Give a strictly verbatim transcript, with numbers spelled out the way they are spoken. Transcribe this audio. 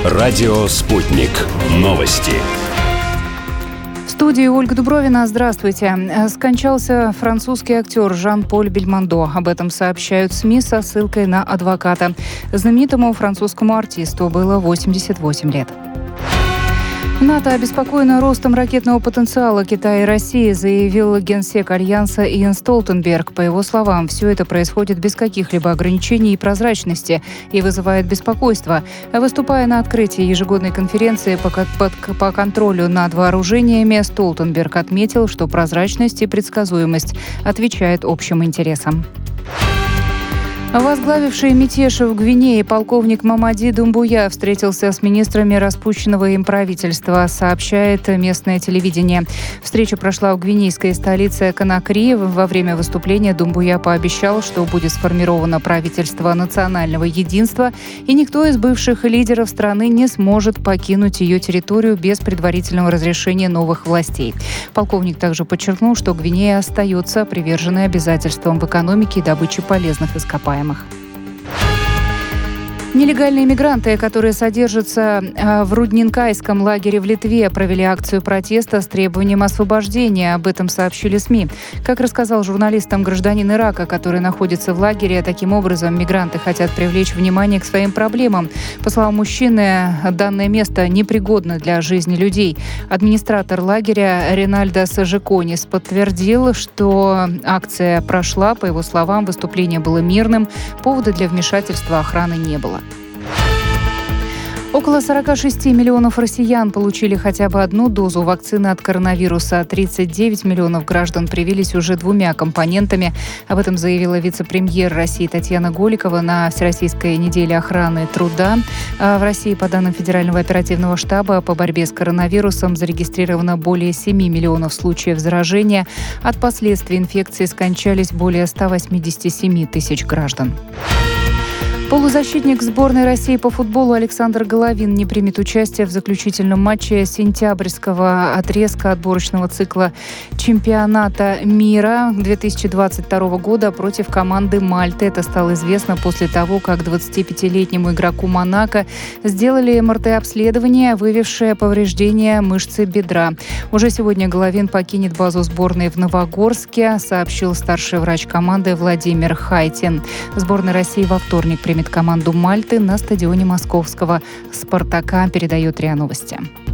Радио «Спутник». Новости. В студии Ольга Дубровина. Здравствуйте. Скончался французский актер Жан-Поль Бельмондо. Об этом сообщают СМИ со ссылкой на адвоката. Знаменитому французскому артисту было восемьдесят восемь лет. НАТО обеспокоено ростом ракетного потенциала Китая и России, заявил генсек Альянса Йен Столтенберг. По его словам, все это происходит без каких-либо ограничений и прозрачности и вызывает беспокойство. Выступая на открытии ежегодной конференции по, по, по контролю над вооружениями, Столтенберг отметил, что прозрачность и предсказуемость отвечают общим интересам. Возглавивший мятеж в Гвинее полковник Мамади Думбуя встретился с министрами распущенного им правительства, сообщает местное телевидение. Встреча прошла в гвинейской столице Конакри. Во время выступления Думбуя пообещал, что будет сформировано правительство национального единства, и никто из бывших лидеров страны не сможет покинуть ее территорию без предварительного разрешения новых властей. Полковник также подчеркнул, что Гвинея остается приверженной обязательствам в экономике и добыче полезных ископаемых. Нелегальные мигранты, которые содержатся в Руднинкайском лагере в Литве, провели акцию протеста с требованием освобождения. Об этом сообщили СМИ. Как рассказал журналистам гражданин Ирака, который находится в лагере, таким образом мигранты хотят привлечь внимание к своим проблемам. По словам мужчины, данное место непригодно для жизни людей. Администратор лагеря Ринальдос Жеконис подтвердил, что акция прошла. По его словам, выступление было мирным, повода для вмешательства охраны не было. Около сорок шесть миллионов россиян получили хотя бы одну дозу вакцины от коронавируса. тридцать девять миллионов граждан привились уже двумя компонентами. Об этом заявила вице-премьер России Татьяна Голикова на Всероссийской неделе охраны труда. В России, по данным Федерального оперативного штаба по борьбе с коронавирусом, зарегистрировано более семи миллионов случаев заражения. От последствий инфекции скончались более ста восьмидесяти семи тысяч граждан. Полузащитник сборной России по футболу Александр Головин не примет участие в заключительном матче сентябрьского отрезка отборочного цикла чемпионата мира две тысячи двадцать второго года против команды Мальты. Это стало известно после того, как двадцатипятилетнему игроку Монако сделали эм эр тэ-обследование, вывевшее повреждение мышцы бедра. Уже сегодня Головин покинет базу сборной в Новогорске, сообщил старший врач команды Владимир Хайтин. Сборная России во вторник примет команду Мальты на стадионе московского «Спартака», передает РИА Новости.